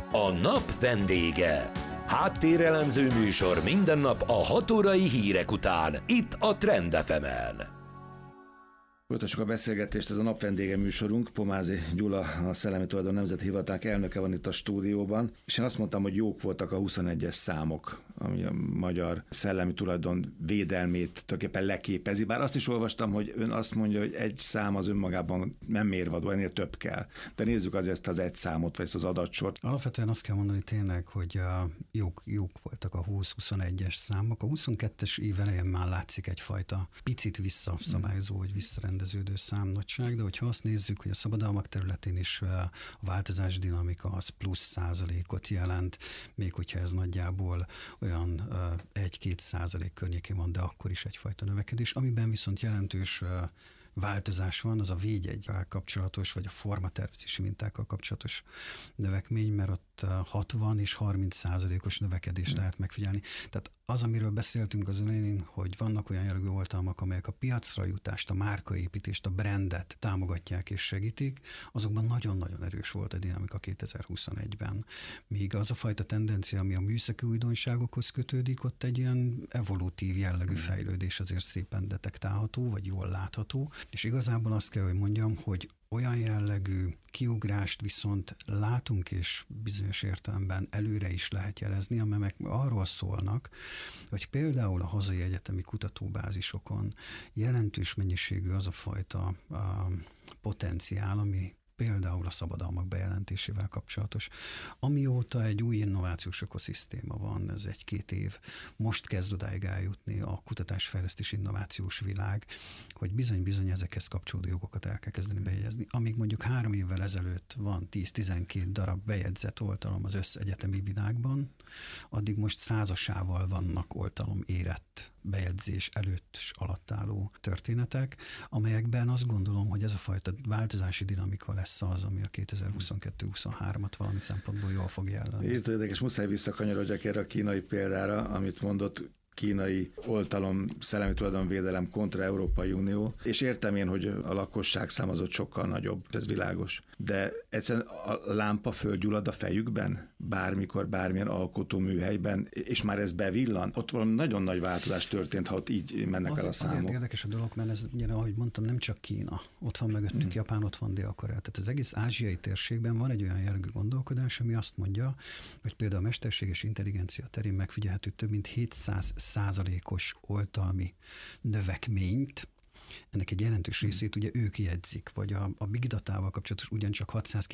A nap vendége. Háttérelemző műsor minden nap a 6 órai hírek után, itt a Trend FM-en. Folytassuk a beszélgetést, ez a nap vendége műsorunk. Pomázi Gyula, a Szellemi Tulajdon Nemzeti Hivatalnak elnöke van itt a stúdióban, és én azt mondtam, hogy jók voltak a 21-es számok, ami a magyar szellemi tulajdon védelmét tulajdonképpen leképezi. Bár azt is olvastam, hogy ön azt mondja, hogy egy szám az önmagában nem mérvadó, ennél több kell. De nézzük azért ezt az egy számot, vagy ezt az adatsort. Alapvetően azt kell mondani tényleg, hogy jók voltak a 20-21-es számok. A 22-es év elején már látszik egyfajta picit visszaszabályozó, vagy visszarendeződő számnagyság, de hogyha azt nézzük, hogy a szabadalmak területén is a változás dinamika az plusz százalékot jelent, még hogyha ez nagyjából olyan 1-2% környékén van, de akkor is egyfajta növekedés, amiben viszont jelentős változás van, az a védjeggyel kapcsolatos, vagy a formatervezési mintákkal kapcsolatos növekmény, mert ott 60 és 30%-os növekedést lehet megfigyelni. Tehát az, amiről beszéltünk az elején, hogy vannak olyan jellegű oltalmak, amelyek a piacra jutást, a márkaépítést, a brandet támogatják és segítik, azokban nagyon-nagyon erős volt a dinamika 2021-ben. Míg az a fajta tendencia, ami a műszaki újdonságokhoz kötődik, ott egy ilyen evolutív jellegű fejlődés azért szépen detektálható, vagy jól látható, és igazából azt kell, hogy mondjam, hogy olyan jellegű kiugrást viszont látunk, és bizonyos értelemben előre is lehet jelezni, amelyek arról szólnak, hogy például a hazai egyetemi kutatóbázisokon jelentős mennyiségű az a fajta potenciál, ami például a szabadalmak bejelentésével kapcsolatos. Amióta egy új innovációs ökoszisztéma van, ez 1-2 év, most kezd odáig eljutni a kutatásfejlesztés innovációs világ, hogy bizony ezekhez kapcsolódó jogokat el kell kezdeni bejegyezni. Amíg mondjuk 3 évvel ezelőtt van 10-12 darab bejegyzett oltalom az összegyetemi világban, addig most százasával vannak oltalom érett bejegyzés előtt és alatt álló történetek, amelyekben azt gondolom, hogy ez a fajta változási dinamika lesz az, ami a 2022-23-at valami szempontból jól fog jellemzni. Ez érdekes, muszáj visszakanyarodjak erre a kínai példára, amit mondott, kínai oltalom, szellemi tulajdonvédelem kontra Európai Unió, és értem én, hogy a lakosság számozott sokkal nagyobb, ez világos. De egyszerűen a lámpa fölgyullad a fejükben, bármikor, bármilyen alkotóműhelyben, és már ez bevillan. Ott valami nagyon nagy változás történt, ha ott így mennek el a számok. Azért érdekes a dolog, mert ez, ugye, ahogy mondtam, nem csak Kína. Ott van mögöttük Japán, ott van Dél-Korea. Tehát az egész ázsiai térségben van egy olyan jellegű gondolkodás, ami azt mondja, hogy például a mesterséges intelligencia terén megfigyelhető több mint 700%-os oltalmi növekményt. Ennek egy jelentős részét ugye ők jegyzik, vagy a big datával kapcsolatos ugyancsak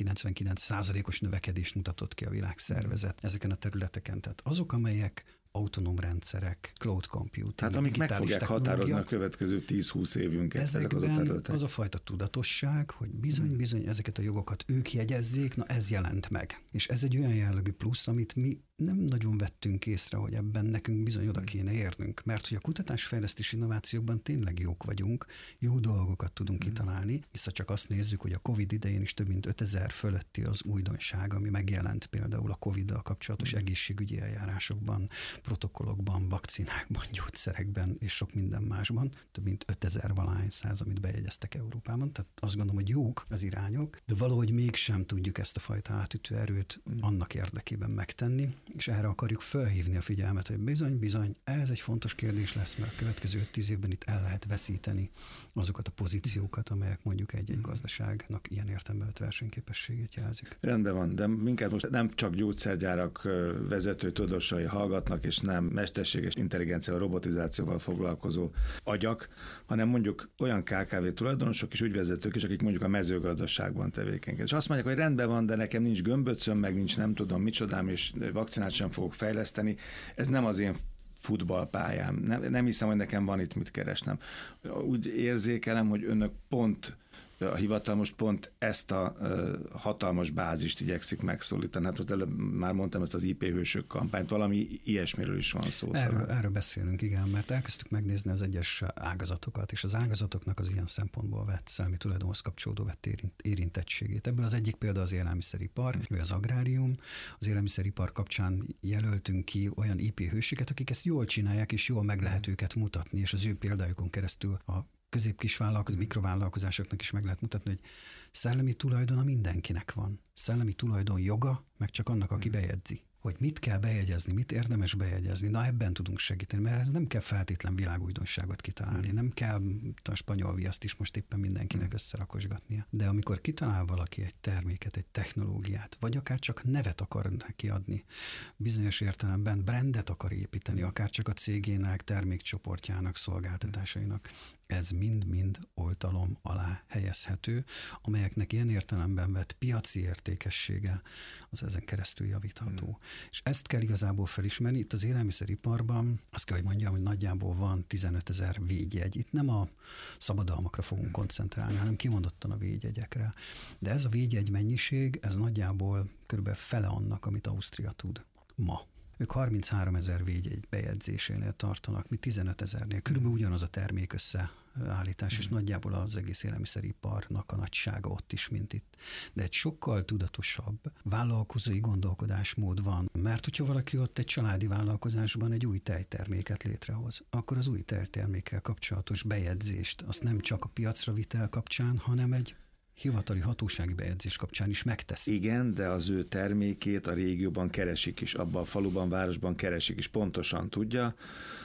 699%-os növekedést mutatott ki a világszervezet ezeken a területeken. Tehát azok, amelyek autonóm rendszerek, cloud computing, tehát amik meg fogják határozni a következő 10-20 évünket ezek az a területek. Az a fajta tudatosság, hogy bizony ezeket a jogokat ők jegyezzék, na ez jelent meg. És ez egy olyan jellegű plusz, amit mi nem nagyon vettünk észre, hogy ebben nekünk bizony oda kéne érnünk, mert hogy a kutatásfejlesztés innovációkban tényleg jók vagyunk, jó dolgokat tudunk kitalálni, hisz csak azt nézzük, hogy a Covid idején is több mint 5000 fölötti az újdonság, ami megjelent például a Covid-dal kapcsolatos egészségügyi eljárásokban, protokollokban, vakcinákban, gyógyszerekben és sok minden másban, több mint 5000 száz, amit bejegyeztek Európában. Tehát azt gondolom, hogy jók az irányok, de valahogy mégsem tudjuk ezt a fajta átütő erőt annak érdekében megtenni, és erre akarjuk felhívni a figyelmet, hogy bizony, ez egy fontos kérdés lesz, mert a következő 5-10 évben itt el lehet veszíteni azokat a pozíciókat, amelyek mondjuk egy gazdaságnak ilyen értelemben versenyképességét jelzik. Rendben van, de minket most nem csak gyógyszergyárak vezető tudósai hallgatnak, és nem mesterséges intelligenciával, robotizációval foglalkozó agyak, hanem mondjuk olyan KKV tulajdonosok és ügyvezetők is, akik mondjuk a mezőgazdaságban tevékenykednek. És azt mondják, hogy rendben van, de nekem nincs gömböcöm, meg nincs nem tudom micsodám, és vakcinát sem fogok fejleszteni. Ez nem az én futballpályám. Nem hiszem, hogy nekem van itt mit keresnem. Úgy érzékelem, hogy önök pont a hivatal most pont ezt a hatalmas bázist igyekszik megszólítani. Hát előbb már mondtam ezt az IP hősök kampányt, valami ilyesmiről is van szó. Erről beszélünk, igen, mert elkezdtük megnézni az egyes ágazatokat, és az ágazatoknak az ilyen szempontból vett szellemi tulajdonhoz kapcsolódó vett érintettségét. Ebből az egyik példa az élelmiszeripar, vagy az agrárium. Az élelmiszeripar kapcsán jelöltünk ki olyan IP hősöket, akik ezt jól csinálják, és jól meg lehet őket mutatni, és az ő példájukon keresztül a közép-kis mikrovállalkozásoknak is meg lehet mutatni, hogy szellemi tulajdona mindenkinek van. Szellemi tulajdon joga, meg csak annak, aki bejegyzi. Hogy mit kell bejegyezni, mit érdemes bejegyezni. Na, ebben tudunk segíteni, mert ez nem kell feltétlen világújdonságot kitalálni. Nem kell a spanyol viaszt is most éppen mindenkinek összerakosgatnia. De amikor kitalál valaki egy terméket, egy technológiát, vagy akár csak nevet akar neki adni, bizonyos értelemben brandet akar építeni, akár csak a cégének, termékcsoportjának, szolgáltatásainak, ez mind-mind oltalom alá helyezhető, amelyeknek ilyen értelemben vett piaci értékessége az ezen keresztül javítható. És ezt kell igazából felismerni. Itt az élelmiszeriparban azt kell, hogy mondjam, hogy nagyjából van 15 000 védjegy. Itt nem a szabadalmakra fogunk koncentrálni, hanem kimondottan a védjegyekre. De ez a védjegy mennyiség, ez nagyjából körülbelül fele annak, amit Ausztria tud ma. Ők 33 000 védjegy bejegyzésénél tartanak, mi 15 000-nél. Körülbelül ugyanaz a termék összeállítás, és nagyjából az egész élelmiszeriparnak a nagysága ott is, mint itt. De egy sokkal tudatosabb vállalkozói gondolkodásmód van, mert hogyha valaki ott egy családi vállalkozásban egy új tejterméket létrehoz, akkor az új tejtermékkel kapcsolatos bejegyzést azt nem csak a piacra vitel kapcsán, hanem egy hivatali hatósági bejegyzés kapcsán is megteszi. Igen, de az ő termékét a régióban keresik is, abban a faluban, városban keresik is. Pontosan tudja,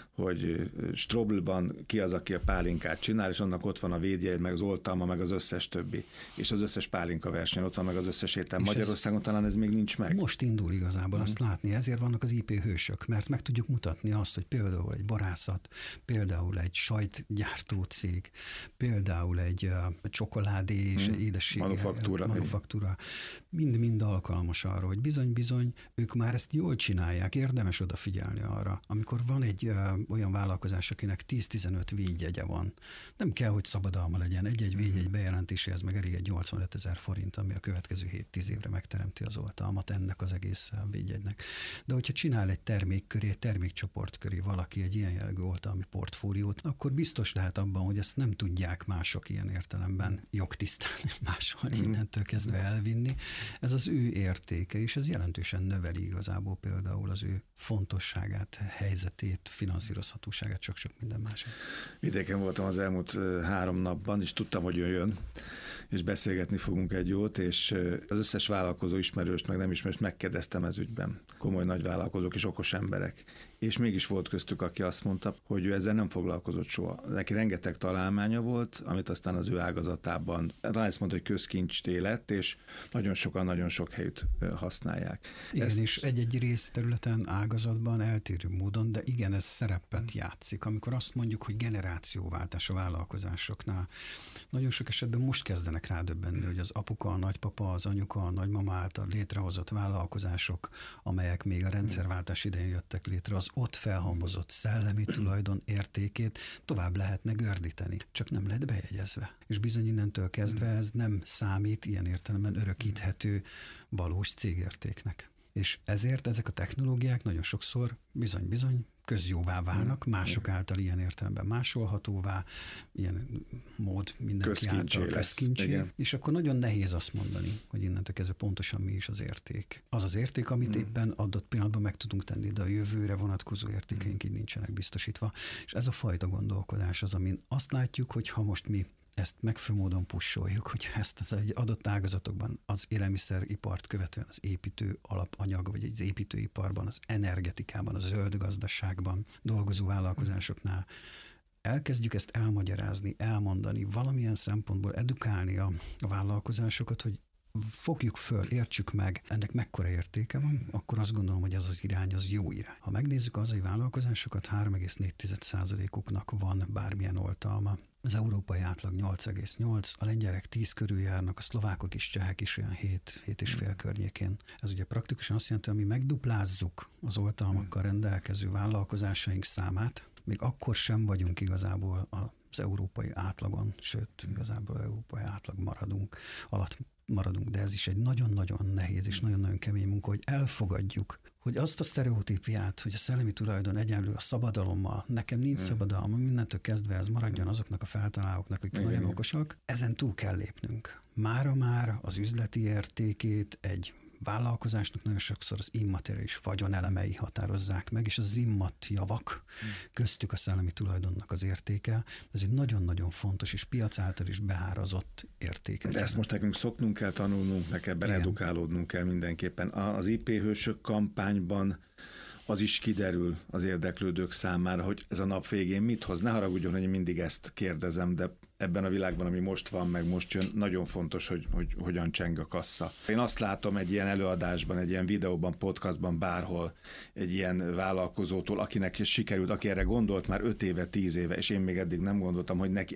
hogy Stroblban ki az, aki a pálinkát csinál, és annak ott van a védjegy, meg az oltalma, meg az összes többi. És az összes pálinka verseny, ott van meg az összes étel. Magyarországon talán ez még nincs meg. Most indul igazából azt látni, ezért vannak az IP hősök, mert meg tudjuk mutatni azt, hogy például egy borászat, például egy sajtgyártó cég, például egy csokoládé és egy édesség manufaktúra, mind alkalmas arra, hogy bizony, ők már ezt jól csinálják, érdemes odafigyelni arra. Amikor van egy olyan vállalkozás, akinek 10-15 védjegye van. Nem kell, hogy szabadalma legyen. Egy védjegy bejelentéséhez meg elég egy 85 000 forint, ami a következő 7-10 évre megteremti az oltalmat ennek az egész védjegynek. De hogyha csinál egy termék köré, egy termékcsoport köré valaki egy ilyen jellegű oltalmi portfóliót, akkor biztos lehet abban, hogy ezt nem tudják mások ilyen értelemben jogtisztán máshol innentől kezdve elvinni. Ez az ő értéke, és ez jelentősen növeli igazából például az ő fontosságát, helyzetét, finanszírozhatóságát, sok minden más. Vidéken voltam az elmúlt 3 napban, és tudtam, hogy jön, és beszélgetni fogunk egy jót, és az összes vállalkozó ismerőst, meg nem ismerőst megkérdeztem ez ügyben. Komoly nagy vállalkozók és okos emberek. És mégis volt köztük, aki azt mondta, hogy ő ezzel nem foglalkozott soha. Neki rengeteg találmánya volt, amit aztán az ő ágazatában, talán ezt mondta, hogy közkincsté lett, és nagyon sokan, nagyon sok helyütt használják. Igen, és egy-egy részterületen, ágazatban eltérő módon, de igen, ez szerepet játszik. Amikor azt mondjuk, hogy generációváltás a vállalkozásoknál, nagyon sok esetben most kezdenek rádöbbenni, hogy az apuka, a nagypapa, az anyuka, a nagymama által létrehozott vállalkozások, amelyek még a rendszerváltás idején jöttek létre, az ott felhalmozott szellemi tulajdon értékét tovább lehetne gördíteni, csak nem lett bejegyezve. És bizony innentől kezdve ez nem számít ilyen értelemben örökíthető valós cégértéknek. És ezért ezek a technológiák nagyon sokszor bizony közjóvá válnak, mások által ilyen értelemben másolhatóvá, ilyen mód mindenki által közkincsé, és akkor nagyon nehéz azt mondani, hogy innentől kezdve pontosan mi is az érték. Az az érték, amit éppen adott pillanatban meg tudunk tenni, de a jövőre vonatkozó értékeink így nincsenek biztosítva. És ez a fajta gondolkodás az, amin azt látjuk, hogy ha most mi ezt megfelelő módon pusoljuk, hogy ezt az egy adott ágazatokban, az élelmiszeripart követően az építő alapanyag, vagy az építőiparban, az energetikában, a zöld gazdaságban dolgozó vállalkozásoknál elkezdjük ezt elmagyarázni, elmondani, valamilyen szempontból edukálni a vállalkozásokat, hogy fogjuk föl, értsük meg, ennek mekkora értéke van, akkor azt gondolom, hogy ez az irány, az jó irány. Ha megnézzük az hazai vállalkozásokat, 3,4%-uknak van bármilyen oltalma. Az európai átlag 8,8, a lengyelek 10 körül járnak, a szlovákok és csehek is olyan 7,5 környékén. Ez ugye praktikusan azt jelenti, hogy mi megduplázzuk az oltalmakkal rendelkező vállalkozásaink számát, még akkor sem vagyunk igazából az európai átlagon, sőt, igazából az európai átlag alatt maradunk, de ez is egy nagyon-nagyon nehéz és nagyon-nagyon kemény munka, hogy elfogadjuk, hogy azt a sztereotípiát, hogy a szellemi tulajdon egyenlő a szabadalommal, nekem nincs szabadalma, mindentől kezdve ez maradjon azoknak a feltalálóknak, akik nagyon okosak, ezen túl kell lépnünk. Mára már az üzleti értékét egy vállalkozásnak nagyon sokszor az immateriális vagyonelemei határozzák meg, és az immatjavak, köztük a szellemi tulajdonnak az értéke, ez egy nagyon-nagyon fontos és piac által is beárazott értéke. De ezt most nekünk szoknunk kell, tanulnunk, meg ebben edukálódnunk kell mindenképpen. Az IP Hősök kampányban az is kiderül az érdeklődők számára, hogy ez a nap végén mit hoz. Ne haragudjon, hogy én mindig ezt kérdezem, de ebben a világban, ami most van, meg most jön, nagyon fontos, hogy hogyan cseng a kassa. Én azt látom egy ilyen előadásban, egy ilyen videóban, podcastban, bárhol, egy ilyen vállalkozótól, akinek sikerült, aki erre gondolt már 5 éve, 10 éve, és én még eddig nem gondoltam, hogy neki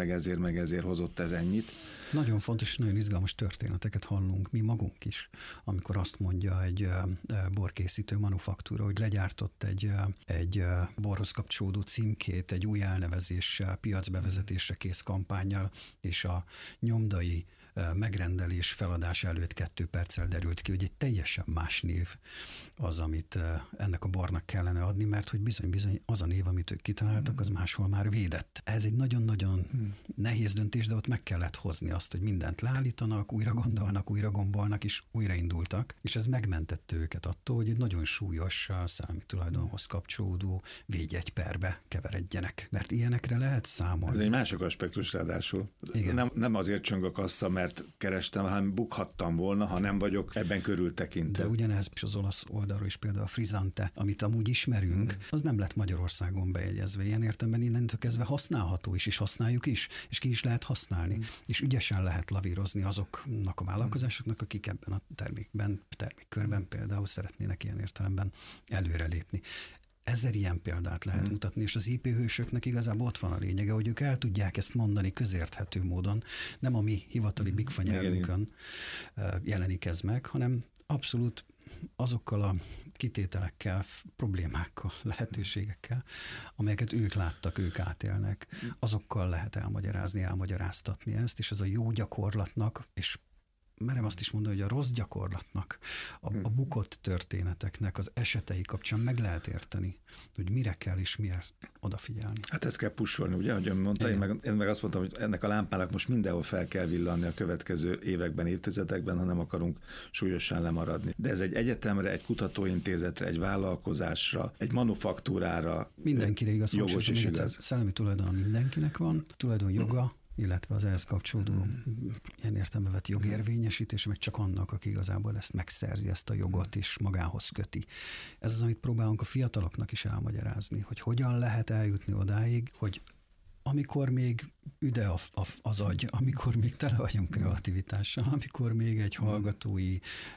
ezért hozott ez ennyit. Nagyon fontos és nagyon izgalmas történeteket hallunk mi magunk is, amikor azt mondja egy borkészítő manufaktúra, hogy legyártott egy borhoz kapcsolódó címkét, egy új elnevezéssel, piacbevezetésre kész kampánnyal, és a nyomdai megrendelés feladás előtt 2 perccel derült ki, hogy egy teljesen más név az, amit ennek a bornak kellene adni, mert hogy bizony az a név, amit ők kitaláltak, az máshol már védett. Ez egy nagyon-nagyon nehéz döntés, de ott meg kellett hozni azt, hogy mindent leállítanak, újra gondolnak, újra gombolnak, és újraindultak, és ez megmentette őket attól, hogy egy nagyon súlyos szellemi tulajdonhoz kapcsolódó védjegyperbe keveredjenek. Mert ilyenekre lehet számolni. Ez egy másik aspektus ráadásul. Nem azért csöng a kassa, mert kerestem, hanem bukhattam volna, ha nem vagyok ebben körültekintő. De ugyanez is az olasz oldalról is például a Frizzante, amit amúgy ismerünk, az nem lett Magyarországon bejegyezve. Ilyen értelemben innentől kezdve használható is, és használjuk is, és ki is lehet használni. És ügyesen lehet lavírozni azoknak a vállalkozásoknak, akik ebben a termékkörben például szeretnének ilyen értelemben előrelépni. 1000 ilyen példát lehet mutatni, és az IP Hősöknek igazából ott van a lényege, hogy ők el tudják ezt mondani közérthető módon, nem a mi hivatali bigfa nyelvünkön jelenik ez meg, hanem abszolút azokkal a kitételekkel, problémákkal, lehetőségekkel, amelyeket ők láttak, ők átélnek, azokkal lehet elmagyaráztatni ezt, és ez a jó gyakorlatnak, és merem azt is mondani, hogy a rossz gyakorlatnak, a bukott történeteknek az esetei kapcsán meg lehet érteni, hogy mire kell és miért odafigyelni. Hát ezt kell pusolni, ugye, ahogy mondta, én meg azt mondtam, hogy ennek a lámpának most mindenhol fel kell villanni a következő években, évtizedekben, ha nem akarunk súlyosan lemaradni. De ez egy egyetemre, egy kutatóintézetre, egy vállalkozásra, egy manufaktúrára mindenkire igaz, jogos és igaz. Szellemi tulajdon mindenkinek van, tulajdonjoga, illetve az ehhez kapcsolódó ilyen értelembe vett jogérvényesítés, meg csak annak, aki igazából ezt megszerzi, ezt a jogot és magához köti. Ez az, amit próbálunk a fiataloknak is elmagyarázni, hogy hogyan lehet eljutni odáig, hogy amikor még üde az agy, amikor még tele vagyunk kreativitással, amikor még egy hallgatói,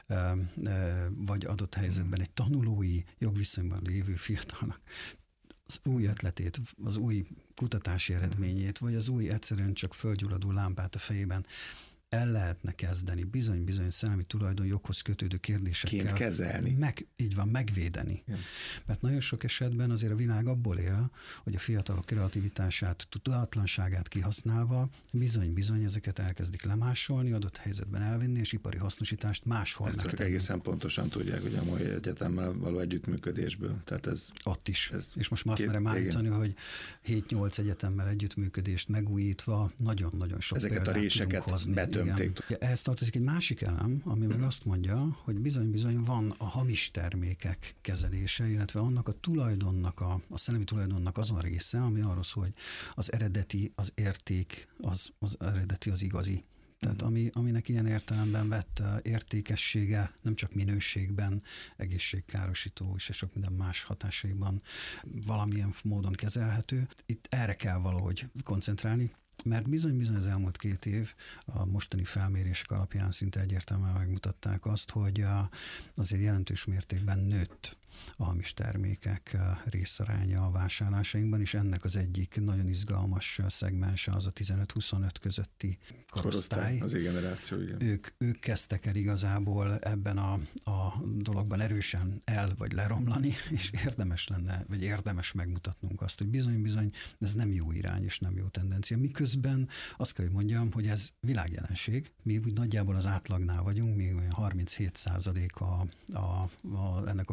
vagy adott helyzetben egy tanulói jogviszonyban lévő fiatalnak az új ötletét, az új kutatási eredményét, vagy az új egyszerűen csak földgyulladó lámpát a fejében el lehetne kezdeni bizony-bizony szellemi tulajdon joghoz kötődő kérdésekkel. Így van, megvédeni. Ja. Mert nagyon sok esetben azért a világ abból él, hogy a fiatalok kreativitását, tudatlanságát kihasználva bizony-bizony ezeket elkezdik lemásolni, adott helyzetben elvinni, és ipari hasznosítást máshol megtenni. Ezt egészen pontosan tudják, hogy a mai egyetemmel való együttműködésből. Tehát ez, ott is. És most már azt merem állítani, hogy 7-8 egyetemmel együttműködést megújítva nagyon-nagyon sok ezeket a réseket hozni. Ja, ehhez tartozik egy másik elem, ami meg azt mondja, hogy bizony-bizony van a hamis termékek kezelése, illetve annak a tulajdonnak, a szellemi tulajdonnak azon része, ami arról szól, hogy az eredeti, az érték, az eredeti, az igazi. Tehát aminek ilyen értelemben vett értékessége nem csak minőségben, egészségkárosító és sok minden más hatásaiban valamilyen módon kezelhető. Itt erre kell valahogy koncentrálni. Mert bizony-bizony az elmúlt 2 év a mostani felmérések alapján szinte egyértelműen megmutatták azt, hogy azért jelentős mértékben nőtt a hamis termékek részaránya a vásárlásainkban, és ennek az egyik nagyon izgalmas szegmense az a 15-25 közötti korosztály. Az generáció, igen. Ők kezdtek el igazából ebben a dologban erősen vagy leromlani, és érdemes megmutatnunk azt, hogy bizony-bizony ez nem jó irány és nem jó tendencia. Miközben azt kell, hogy mondjam, hogy ez világjelenség. Mi úgy nagyjából az átlagnál vagyunk, mi olyan 37% ennek a korosztálynak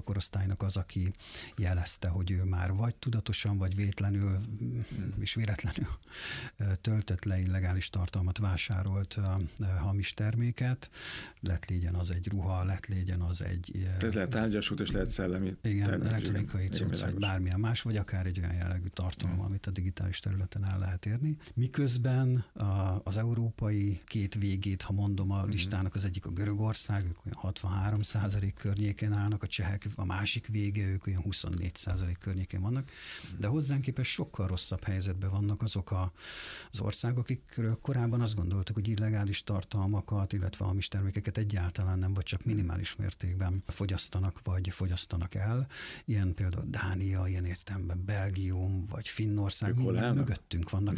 Királynak az, aki jelezte, hogy ő már vagy tudatosan, vagy véletlenül és véletlenül töltött le illegális tartalmat, vásárolt hamis terméket, lett légyen az egy ruha, lett légyen az egy... Ez lehet tárgyasult, és lehet szellemi igen, elektronikai cucc, vagy bármilyen más, vagy akár egy olyan jellegű tartalom, amit a digitális területen el lehet érni. Miközben az európai két végét, ha mondom a listának, az egyik a Görögország, ők olyan 63% környékén állnak, a csehek a másik vége, ők olyan 24% környékén vannak, de hozzánk képest sokkal rosszabb helyzetben vannak azok az országok, akikről korábban azt gondoltuk, hogy illegális tartalmakat, illetve hamis termékeket egyáltalán nem, vagy csak minimális mértékben fogyasztanak, vagy fogyasztanak el. Ilyen például Dánia, ilyen értelemben Belgium, vagy Finnország, mögöttünk vannak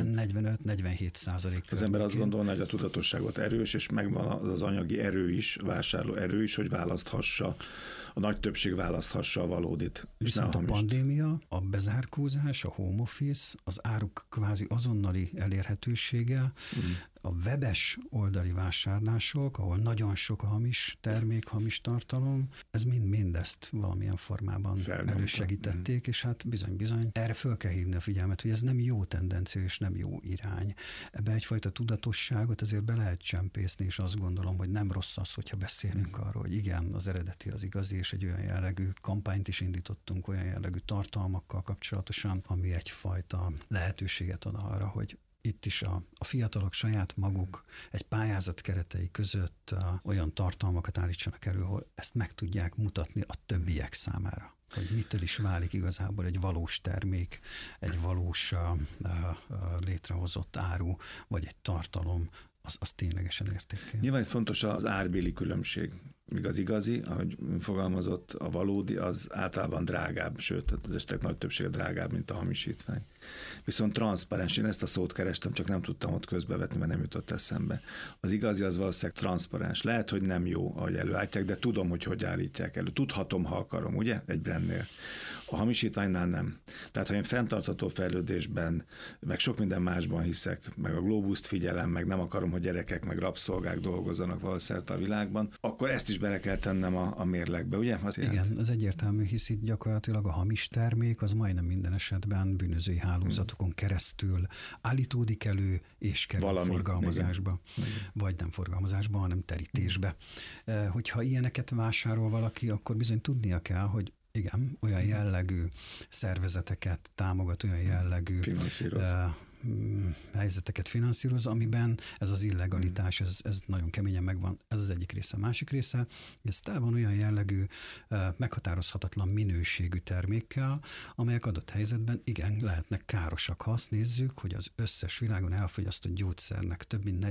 40-45-47%. Az ember azt gondolna, hogy a tudatosságot erős, és megvan az anyagi erő is, vásárló erő is, hogy választhassa, a nagy többség választhassa a valódit. Viszont a pandémia, a bezárkózás, a home office, az áruk kvázi azonnali elérhetősége, a webes oldali vásárlások, ahol nagyon sok a hamis termék, hamis tartalom, ez mind ezt valamilyen formában elősegítették, és hát bizony, erre föl kell hívni a figyelmet, hogy ez nem jó tendencia, és nem jó irány. Ebbe egyfajta tudatosságot azért be lehet csempészni, és azt gondolom, hogy nem rossz az, hogyha beszélünk arról, hogy igen, az eredeti az igazi, és egy olyan jellegű kampányt is indítottunk, olyan jellegű tartalmakkal kapcsolatosan, ami egyfajta lehetőséget ad arra, hogy itt is a fiatalok saját maguk egy pályázat keretei között olyan tartalmakat állítsanak elő, ahol ezt meg tudják mutatni a többiek számára. Hogy mitől is válik igazából egy valós termék, egy valós létrehozott áru, vagy egy tartalom, az ténylegesen értékel. Nyilván fontos az árbéli különbség. Míg az igazi, ahogy fogalmazott, a valódi, az általában drágább, sőt, az esetek nagy többsége drágább, mint a hamisítvány. Viszont transzparens, én ezt a szót kerestem, csak nem tudtam ott közbevetni, mert nem jutott eszembe. Az igazi az valószínűleg transzparens. Lehet, hogy nem jó, ahogy előállítják, de tudom, hogy állítják elő. Tudhatom, ha akarom, ugye? Egy brandnél. A hamisítványnál nem. Tehát, ha én fenntartható fejlődésben, meg sok minden másban hiszek, meg a glóbuszt figyelem, meg nem akarom, hogy gyerekek, meg rabszolgák dolgozzanak valószerte a világban, akkor ezt is bele kell tennem a mérlegbe, ugye? Igen, ez egyértelmű, hisz itt gyakorlatilag a hamis termék az majdnem minden esetben bűnözői hálózatokon keresztül állítódik elő, és kerül forgalmazásba. Igen. Vagy nem forgalmazásba, hanem terítésbe. Hogyha ilyeneket vásárol valaki, akkor bizony tudnia kell, hogy igen, olyan jellegű szervezeteket támogat, olyan jellegű helyzeteket finanszíroz, amiben ez az illegalitás, ez nagyon keményen megvan. Ez az egyik része. A másik része, ez tele van olyan jellegű, meghatározhatatlan minőségű termékkel, amelyek adott helyzetben igen, lehetnek károsak. Ha azt nézzük, hogy az összes világon elfogyasztott gyógyszernek több mint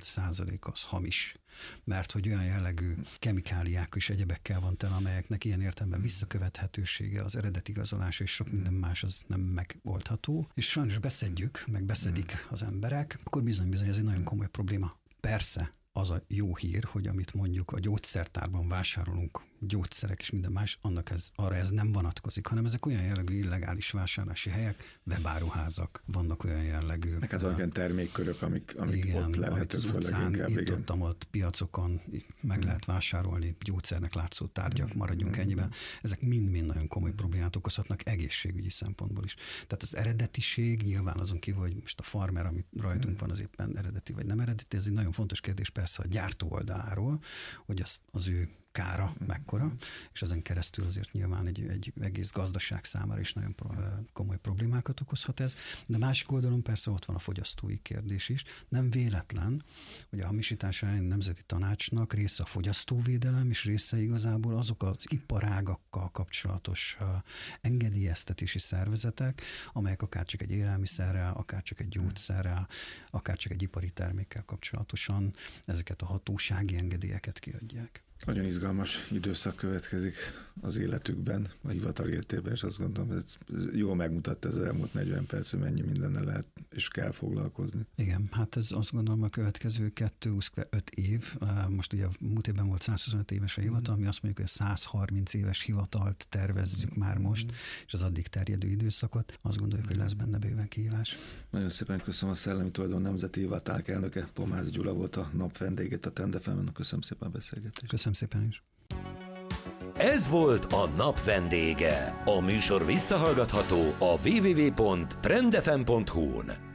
48% az hamis, mert hogy olyan jellegű kemikáliák és egyebekkel van tele, amelyeknek ilyen értelemben visszakövethetősége, az eredetigazolás és sok minden más az nem megoldható, és sajnos megbeszedik az emberek, akkor bizony ez egy nagyon komoly probléma. Persze, az a jó hír, hogy amit mondjuk a gyógyszertárban vásárolunk, gyógyszerek és minden más, arra ez nem vonatkozik, hanem ezek olyan jellegű illegális vásárlási helyek, webáruházak, vannak olyan jellegű. Hát vannak olyan termékkörök, amik igen, ott lehetők főleg inkább. Ott piacokon meg lehet vásárolni gyógyszernek látszó tárgyak, maradjunk ennyiben. Ezek mind-mind nagyon komoly problémát okozhatnak egészségügyi szempontból is. Tehát az eredetiség nyilván azon kívül, hogy most a farmer, amit rajtunk van, az éppen eredeti vagy nem eredeti, ez egy nagyon fontos kérdés persze a gyártó oldaláról, hogy az ő kára mekkora, és ezen keresztül azért nyilván egy egész gazdaság számára is nagyon komoly problémákat okozhat ez, de másik oldalon persze ott van a fogyasztói kérdés is. Nem véletlen, hogy a hamisítás elleni nemzeti tanácsnak része a fogyasztóvédelem, és része igazából azok az iparágakkal kapcsolatos engedélyeztetési szervezetek, amelyek akár csak egy élelmiszerrel, akár csak egy gyógyszerrel, akár csak egy ipari termékkel kapcsolatosan ezeket a hatósági engedélyeket kiadják. Nagyon izgalmas időszak következik az életükben, a hivatal életében, és azt gondolom, ez jól megmutatta ez az elmúlt 40 perc, hogy mennyi mindennel lehet és kell foglalkozni. Igen, hát ez azt gondolom a következő 2-5 év, most ugye a múlt évben volt 125 éves a hivatal, mi azt mondjuk, hogy 130 éves hivatalt tervezzük már most, és az addig terjedő időszakot, azt gondoljuk, hogy lesz benne bőven kihívás. Nagyon szépen köszönöm, a Szellemi Tulajdon Nemzeti Hivatal elnöke, Pomázi Gyula volt a nap vendéget a Trend FM-en. Köszönöm szépen a beszélgetést. Köszönöm szépen is. Ez volt a nap vendége. A műsor visszahallgatható a www.trendfm.hu-n.